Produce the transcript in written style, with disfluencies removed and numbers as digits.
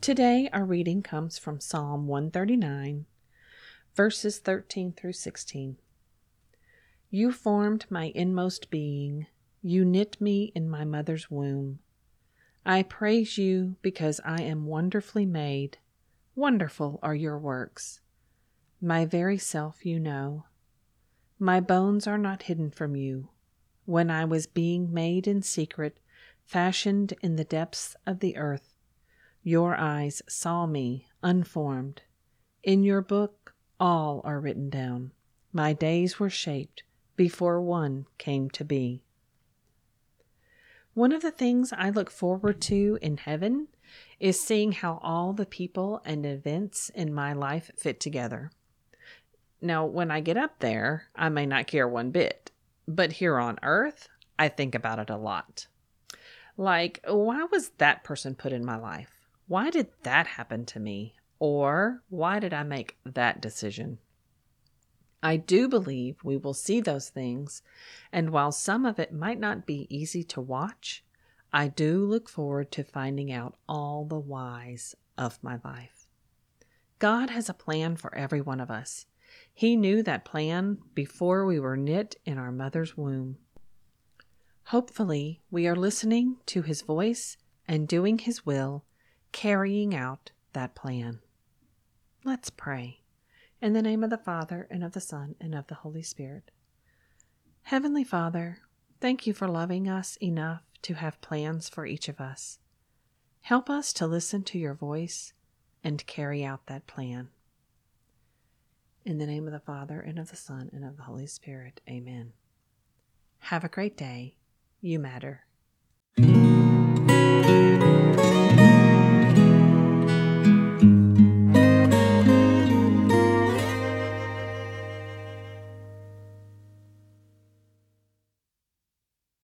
Today, our reading comes from Psalm 139, verses 13 through 16. You formed my inmost being. You knit me in my mother's womb. I praise you because I am wonderfully made. Wonderful are your works. My very self you know. My bones are not hidden from you. When I was being made in secret, fashioned in the depths of the earth, your eyes saw me unformed. In your book all are written down. My days were shaped before one came to be. One of the things I look forward to in heaven is seeing how all the people and events in my life fit together. Now, when I get up there, I may not care one bit, but here on earth, I think about it a lot. Like, why was that person put in my life? Why did that happen to me? Or why did I make that decision? I do believe we will see those things, and while some of it might not be easy to watch, I do look forward to finding out all the whys of my life. God has a plan for every one of us. He knew that plan before we were knit in our mother's womb. Hopefully, we are listening to His voice and doing His will, carrying out that plan. Let's pray. In the name of the Father, and of the Son, and of the Holy Spirit. Heavenly Father, thank you for loving us enough to have plans for each of us. Help us to listen to your voice and carry out that plan. In the name of the Father, and of the Son, and of the Holy Spirit. Amen. Have a great day. You matter.